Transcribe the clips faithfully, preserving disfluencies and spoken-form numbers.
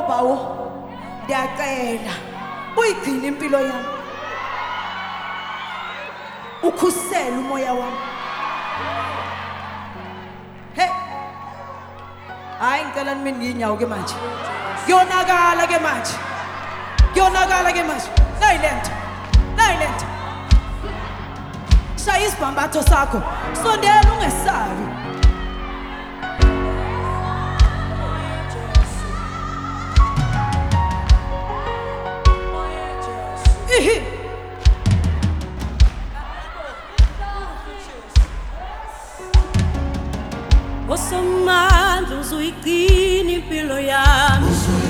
bawo ndiyacela uyigcina impilo yami ukhusela umoya wami he hayi ngicela mina ngiyinyawo ke manje kuyonakala ke manje kuyonakala ke manje nayilento nayilento shaya isibhambatho sakho sondela ungesabi ihi Osomandla uzuyigcina impilo yami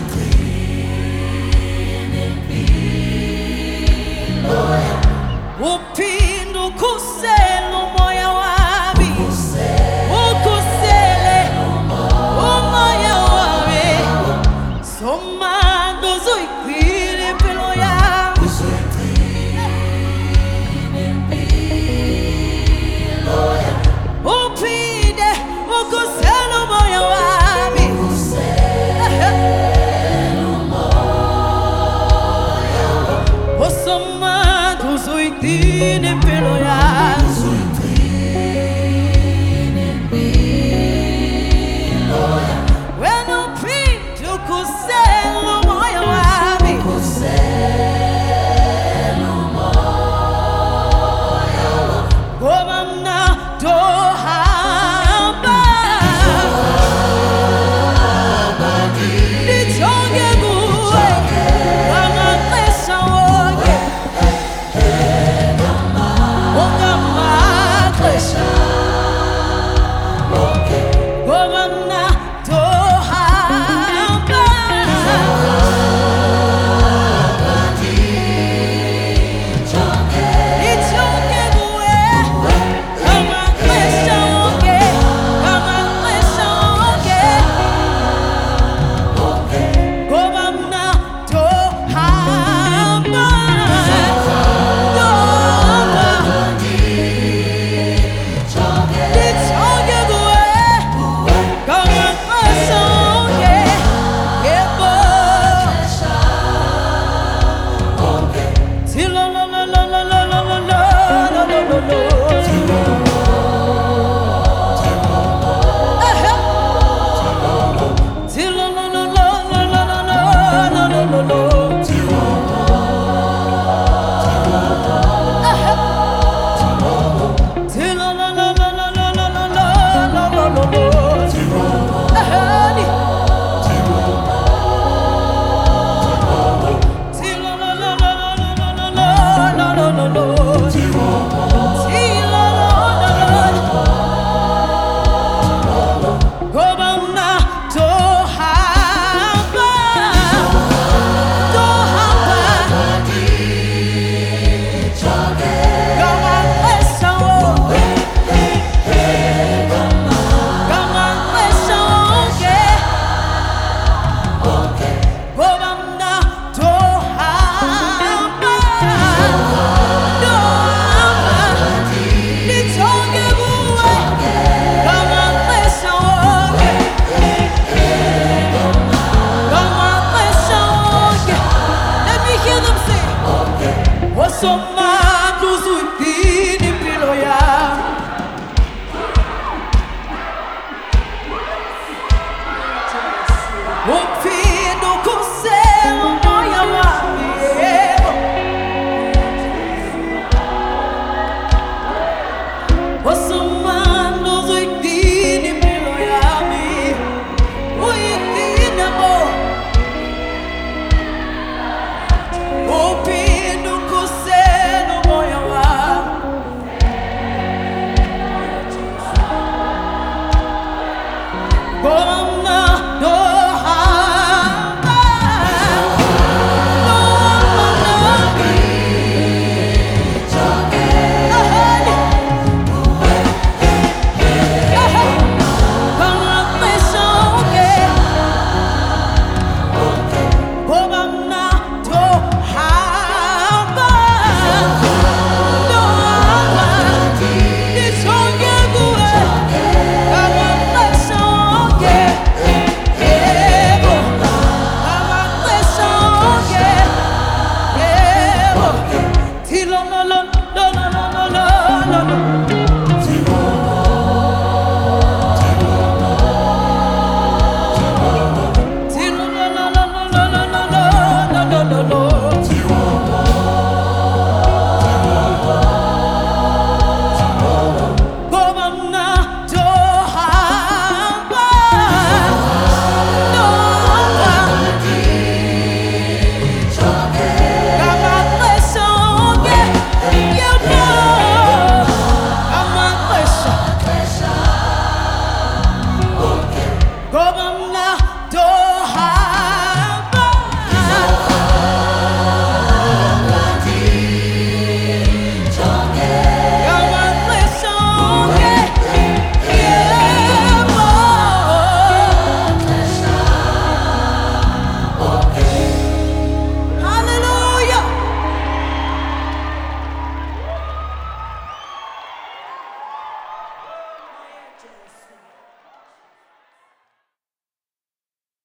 uphinda ukhusele umoya wami ukhusele umoya wami somandla uzuyigcina impilo yami uphinde ukhusele umoya wami osomandla uzuyigcina impilo yami wena uphinde ukhusele umoya wami ngoba mna ndohamba ndijonge kuwe ngamaxesha wonke ongamaxesha ngoba mna ndohamba ndijonge kuwe ngamaxesha wonke ngamaxesha wonke ngoba mna ndohamba ndohamba ndijonge kuwe ngamaxesha wonke yebo Osomandla uzuyigcina impilo yami